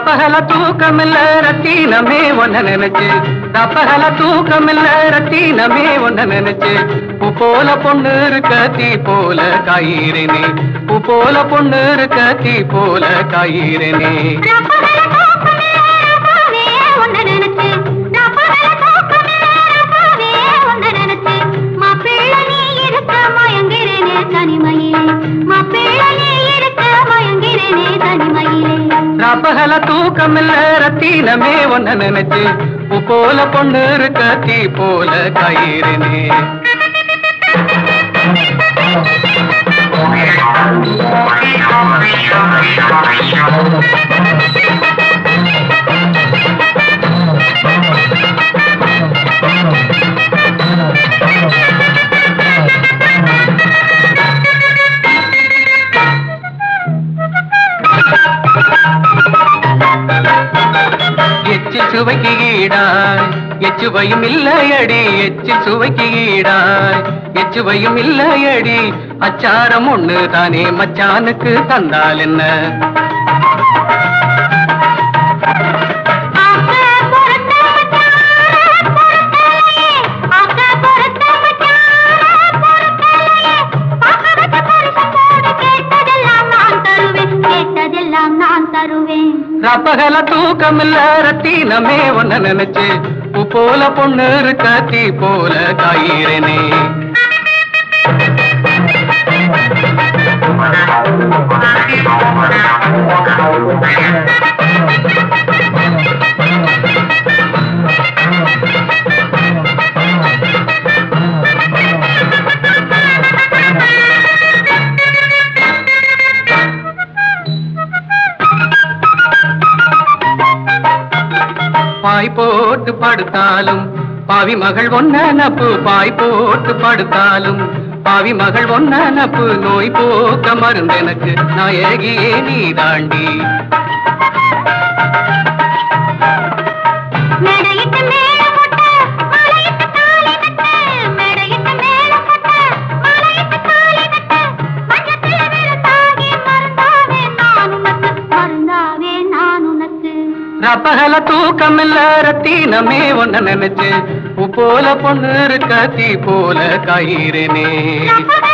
ரப்பகல தூக்கமில்ல ரத்தீனமே ஒன்ன நினைச்சு, ரப்பகல தூக்கமில்ல ரத்தீனமே ஒன்ன நினைச்சு, பூ போல பொண்ணு இருக்க தீ போல காயிரனே, பூ போல பொண்ணு இருக்க தீ போல காயிரனே. ரப்பகல தூக்கமில்ல ரத்தீனமே ஒன்ன நினைச்சு, பூ போல பொண்ணு இருக்க தீ போல காயிரனே. எச்சில் சுவைக்கு ஈடாய் எச்சுவையும் இல்லையடி, எச்சில் சுவைக்கு ஈடாய் எச்சுவையும் இல்லையடி, அச்சாரம் ஒண்ணு தானே மச்சானுக்கு தந்தால் என்ன. ரப்பகல தூக்கமில்ல ரத்தீனமே ஒன்ன நினைச்சு, பூ போல பொண்ணு இருக்க தீ போல காயிரனே. பாய் போட்டு படுத்தாலும் பாவி மகள் ஒன்ன நப்பு, பாய் போட்டு படுத்தாலும் பாவி மகள் ஒன்ன நப்பு, நோய் போக்க மருந்து எனக்கு நாயகியே நீ தாண்டி. ரப்பகல தூக்கமில்ல ரத்தீனமே ஒன்ன நினைச்சு, பூ போல பொண்ணு இருக்க தீ போல காயிரனே.